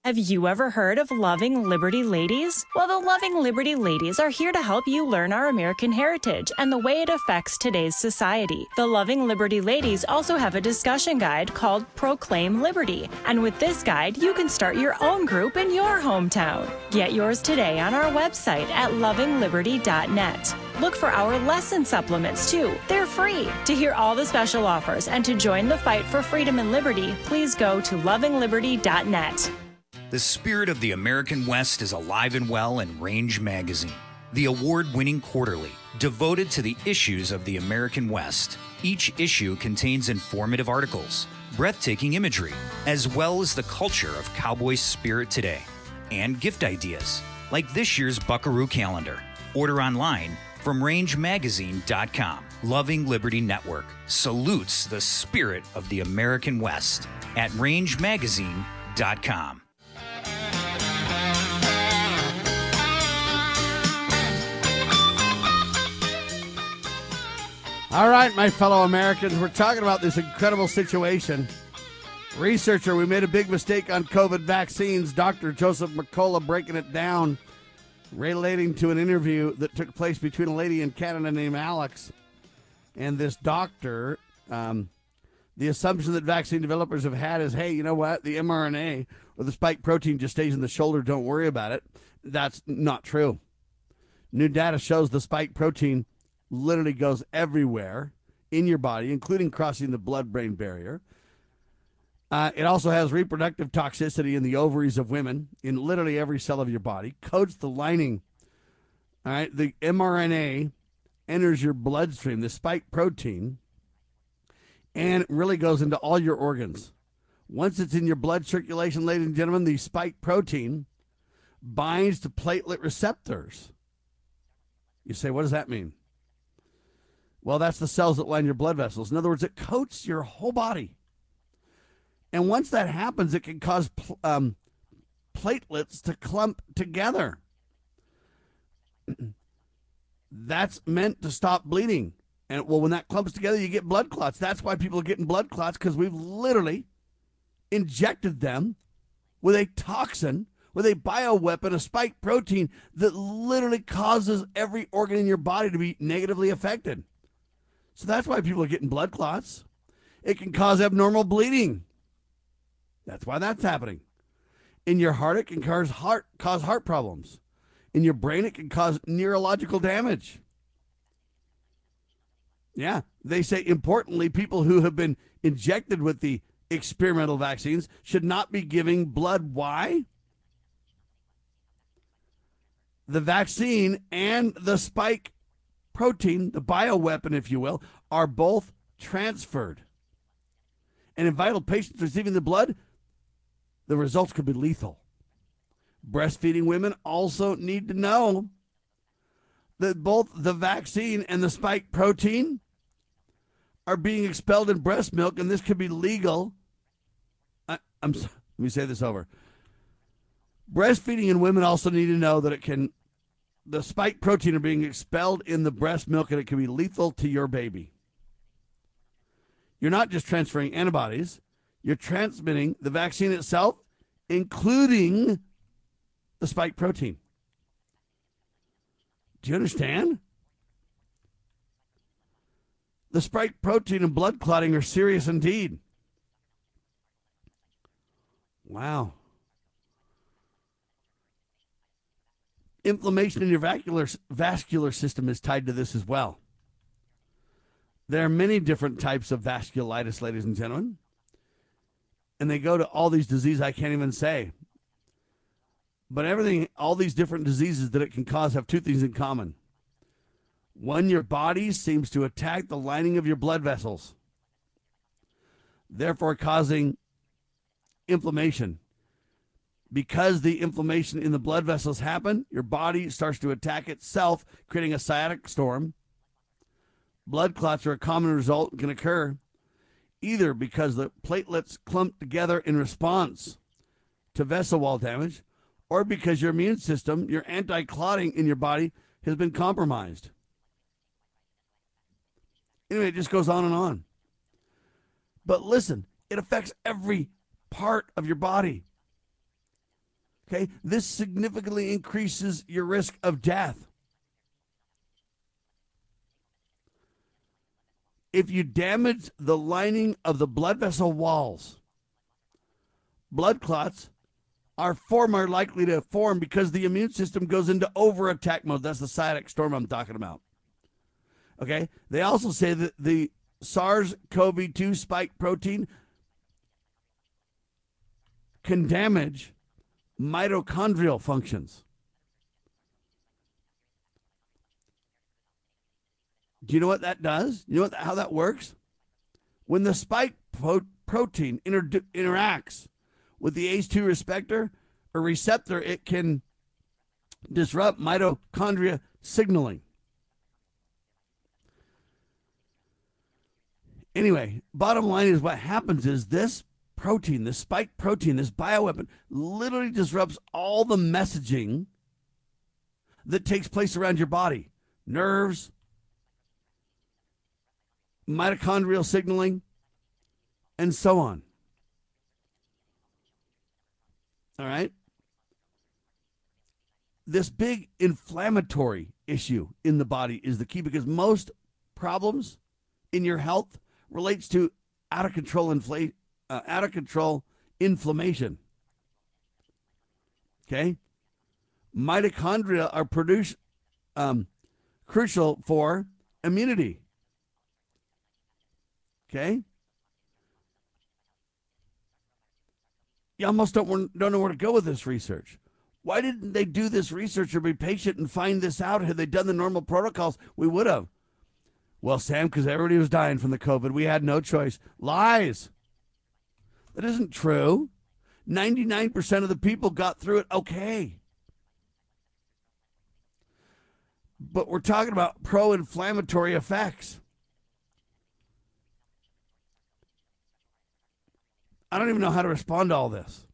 S17: Have you ever heard of Loving Liberty Ladies? Well, the Loving Liberty Ladies are here to help you learn our American heritage and the way it affects today's society. The Loving Liberty Ladies also have a discussion guide called Proclaim Liberty. And with this guide, you can start your own group in your hometown. Get yours today on our website at loving liberty dot net. Look for our lesson supplements, too. They're free. To hear all the special offers and to join the fight for freedom and liberty, please go to loving liberty dot net.
S18: The spirit of the American West is alive and well in Range Magazine, the award-winning quarterly devoted to the issues of the American West. Each issue contains informative articles, breathtaking imagery, as well as the culture of cowboy spirit today, and gift ideas, like this year's Buckaroo calendar. Order online from range magazine dot com. Loving Liberty Network salutes the spirit of the American West at range magazine dot com.
S2: All right, my fellow Americans, we're talking about this incredible situation. Researcher, we made a big mistake on COVID vaccines. Doctor Joseph McCullough breaking it down, relating to an interview that took place between a lady in Canada named Alex and this doctor. Um, the assumption that vaccine developers have had is, hey, you know what? The mRNA or the spike protein just stays in the shoulder. Don't worry about it. That's not true. New data shows the spike protein literally goes everywhere in your body, including crossing the blood-brain barrier. Uh, it also has reproductive toxicity in the ovaries of women, in literally every cell of your body, coats the lining. All right, the mRNA enters your bloodstream, the spike protein, and it really goes into all your organs. Once it's in your blood circulation, ladies and gentlemen, the spike protein binds to platelet receptors. You say, what does that mean? Well, that's the cells that line your blood vessels. In other words, it coats your whole body. And once that happens, it can cause pl- um, platelets to clump together. That's meant to stop bleeding. And, well, when that clumps together, you get blood clots. That's why people are getting blood clots, because we've literally injected them with a toxin, with a bioweapon, a spike protein that literally causes every organ in your body to be negatively affected. So that's why people are getting blood clots. It can cause abnormal bleeding. That's why that's happening. In your heart, it can cause heart, cause heart problems. In your brain, it can cause neurological damage. Yeah, they say, importantly, people who have been injected with the experimental vaccines should not be giving blood. Why? The vaccine and the spike protein, the bioweapon, if you will, are both transferred. And in vital patients receiving the blood, the results could be lethal. Breastfeeding women also need to know that both the vaccine and the spike protein are being expelled in breast milk, and this could be legal. I, I'm let me say this over. Breastfeeding in women also need to know that it can, the spike protein are being expelled in the breast milk, and it can be lethal to your baby. You're not just transferring antibodies, you're transmitting the vaccine itself, including the spike protein. Do you understand? The spike protein and blood clotting are serious indeed. Wow. Inflammation in your vascular, vascular system is tied to this as well. There are many different types of vasculitis, ladies and gentlemen. And they go to all these diseases I can't even say. But everything, all these different diseases that it can cause have two things in common. One, your body seems to attack the lining of your blood vessels, therefore causing inflammation. Because the inflammation in the blood vessels happen, your body starts to attack itself, creating a cytokine storm. Blood clots are a common result and can occur either because the platelets clump together in response to vessel wall damage, or because your immune system, your anti-clotting in your body, has been compromised. Anyway, it just goes on and on. But listen, it affects every part of your body. Okay, this significantly increases your risk of death. If you damage the lining of the blood vessel walls, blood clots are far more likely to form because the immune system goes into over attack mode. That's the cytokine storm I'm talking about. Okay, they also say that the SARS-C o V two spike protein can damage mitochondrial functions. Do you know what that does? You know what, how that works? When the spike pro- protein inter- interacts with the A C E two receptor or receptor, it can disrupt mitochondria signaling. Anyway, bottom line is what happens is this protein, this spike protein, this bioweapon, literally disrupts all the messaging that takes place around your body. Nerves, mitochondrial signaling, and so on. All right? This big inflammatory issue in the body is the key because most problems in your health relates to out of control infl- uh, out of control inflammation. Okay? Mitochondria are produce, um, crucial for immunity. Okay? You almost don't, don't know where to go with this research. Why didn't they do this research or be patient and find this out? Had they done the normal protocols, we would have. Well, Sam, because everybody was dying from the COVID. We had no choice. Lies. That isn't true. ninety-nine percent of the people got through it okay. But we're talking about pro-inflammatory effects. I don't even know how to respond to all this.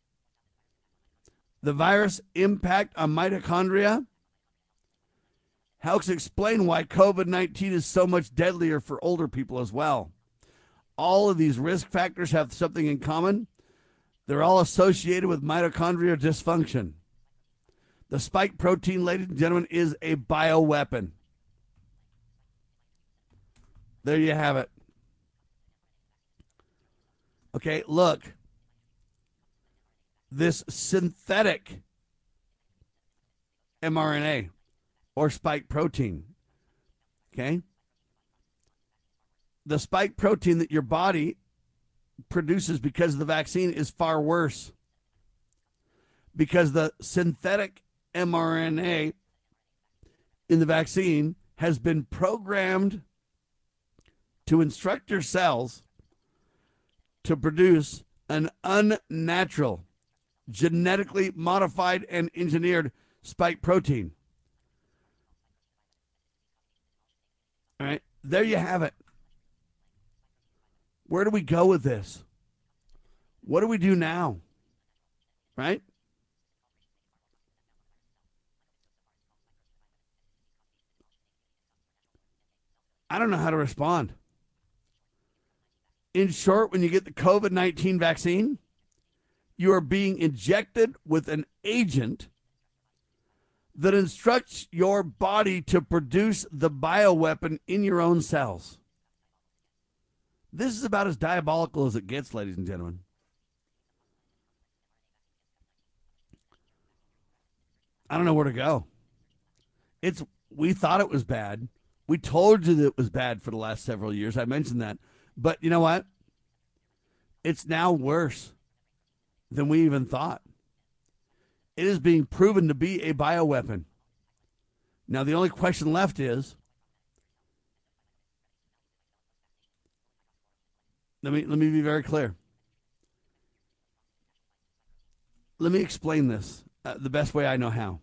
S2: The virus impact on mitochondria helps explain why COVID nineteen is so much deadlier for older people as well. All of these risk factors have something in common. They're all associated with mitochondrial dysfunction. The spike protein, ladies and gentlemen, is a bioweapon. There you have it. Okay, look. This synthetic mRNA or spike protein, okay? The spike protein that your body produces because of the vaccine is far worse. Because the synthetic mRNA in the vaccine has been programmed to instruct your cells to produce an unnatural, genetically modified and engineered spike protein. All right, there you have it. Where do we go with this? What do we do now? Right? I don't know how to respond. In short, when you get the COVID nineteen vaccine, you are being injected with an agent that instructs your body to produce the bioweapon in your own cells. This is about as diabolical as it gets, ladies and gentlemen. I don't know where to go. It's we thought it was bad. We told you that it was bad for the last several years. I mentioned that. But you know what? It's now worse than we even thought. It is being proven to be a bioweapon. Now, the only question left is, let me, let me be very clear. Let me explain this uh, the best way I know how.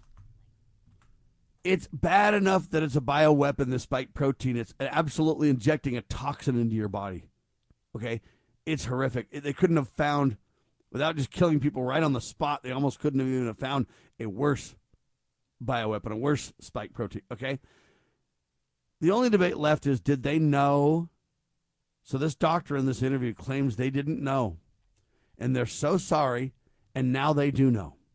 S2: It's bad enough that it's a bioweapon, this spike protein. It's absolutely injecting a toxin into your body. Okay? It's horrific. They couldn't have found, without just killing people right on the spot, they almost couldn't have even have found a worse bioweapon, a worse spike protein. Okay? The only debate left is, did they know? So this doctor in this interview claims they didn't know. And they're so sorry, and now they do know.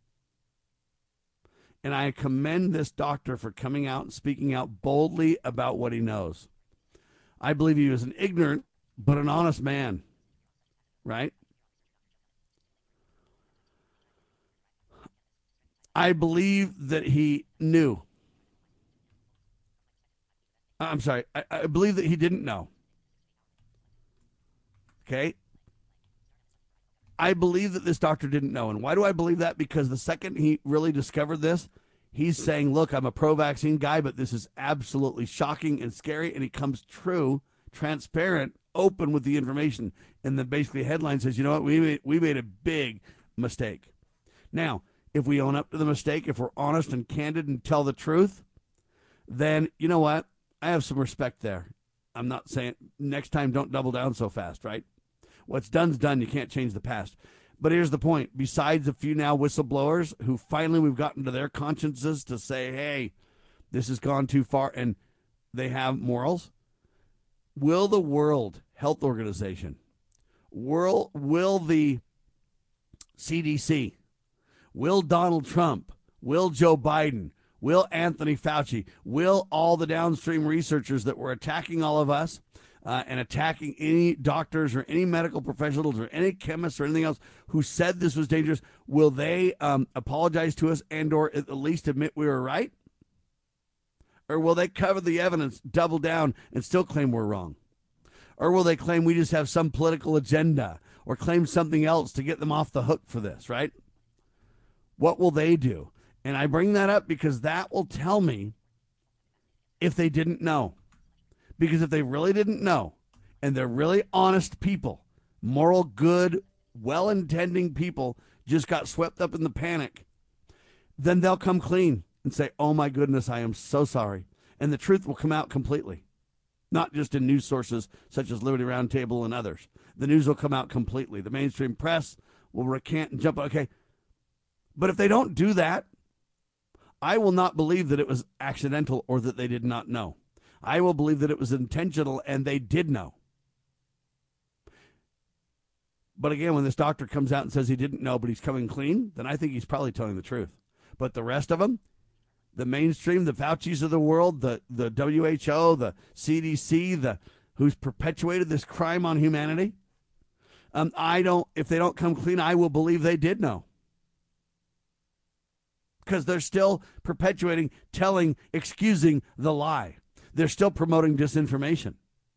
S2: And I commend this doctor for coming out and speaking out boldly about what he knows. I believe he was an ignorant but an honest man, right? I believe that he knew. I'm sorry. I, I believe that he didn't know. Okay? I believe that this doctor didn't know. And why do I believe that? Because the second he really discovered this, he's saying, look, I'm a pro-vaccine guy, but this is absolutely shocking and scary. And he comes true, transparent, open with the information. And then basically the headline says, you know what, we made, we made a big mistake. Now, if we own up to the mistake, if we're honest and candid and tell the truth, then you know what? I have some respect there. I'm not saying next time don't double down so fast, right? What's done's done. You can't change the past. But here's the point. Besides a few now whistleblowers who finally we've gotten to their consciences to say, hey, this has gone too far, and they have morals, will the World Health Organization, will, will the C D C, will Donald Trump, will Joe Biden, will Anthony Fauci, will all the downstream researchers that were attacking all of us uh, and attacking any doctors or any medical professionals or any chemists or anything else who said this was dangerous, will they um, apologize to us and or at least admit we were right? Or will they cover the evidence, double down, and still claim we're wrong? Or will they claim we just have some political agenda or claim something else to get them off the hook for this, right? What will they do? And I bring that up because that will tell me if they didn't know. Because if they really didn't know, and they're really honest people, moral, good, well-intending people, just got swept up in the panic, then they'll come clean and say, oh my goodness, I am so sorry. And the truth will come out completely. Not just in news sources such as Liberty Roundtable and others. The news will come out completely. The mainstream press will recant and jump. Okay. But if they don't do that, I will not believe that it was accidental or that they did not know. I will believe that it was intentional and they did know. But again, when this doctor comes out and says he didn't know, but he's coming clean, then I think he's probably telling the truth. But the rest of them, the mainstream, the Faucis of the world, the, the W H O, the C D C, the who's perpetuated this crime on humanity, um, I don't, if they don't come clean, I will believe they did know. Because they're still perpetuating, telling, excusing the lie. They're still promoting disinformation.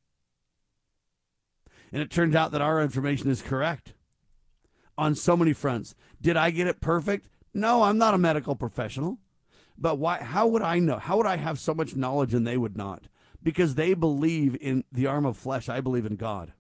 S2: And it turns out that our information is correct on so many fronts. Did I get it perfect? No, I'm not a medical professional. But why? How would I know? How would I have so much knowledge and they would not? Because they believe in the arm of flesh. I believe in God.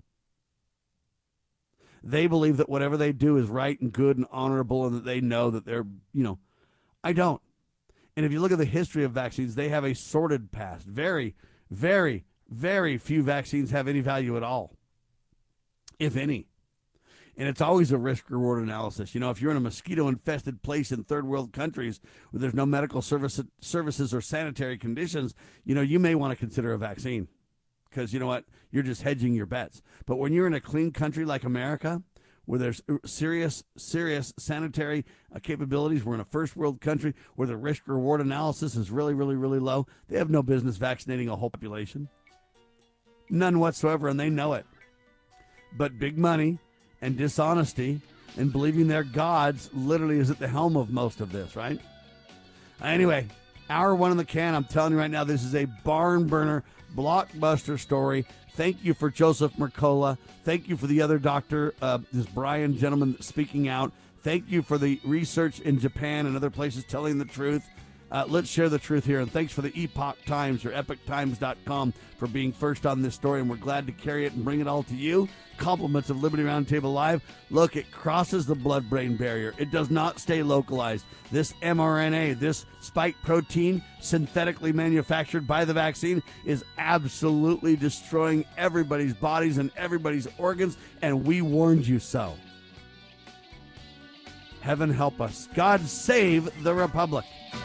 S2: They believe that whatever they do is right and good and honorable and that they know that they're, you know, I don't. And if you look at the history of vaccines, they have a sordid past. Very, very, very few vaccines have any value at all, if any. And it's always a risk-reward analysis. You know, if you're in a mosquito-infested place in third-world countries where there's no medical service, services or sanitary conditions, you know, you may want to consider a vaccine because, you know what, you're just hedging your bets. But when you're in a clean country like America, where there's serious, serious sanitary uh, capabilities, we're in a first-world country where the risk-reward analysis is really, really, really low, they have no business vaccinating a whole population. None whatsoever, and they know it. But big money and dishonesty and believing their gods literally is at the helm of most of this, right? Anyway, hour one in the can. I'm telling you right now, this is a barn burner, blockbuster story. Thank you for Joseph Mercola. Thank you for the other doctor, uh, this Brian gentleman speaking out. Thank you for the research in Japan and other places telling the truth. Uh, let's share the truth here. And thanks for the Epoch Times or epoch times dot com for being first on this story. And we're glad to carry it and bring it all to you. Compliments of Liberty Roundtable Live. Look, it crosses the blood-brain barrier. It does not stay localized. This mRNA, this spike protein, synthetically manufactured by the vaccine, is absolutely destroying everybody's bodies and everybody's organs. And we warned you so. Heaven help us. God save the Republic.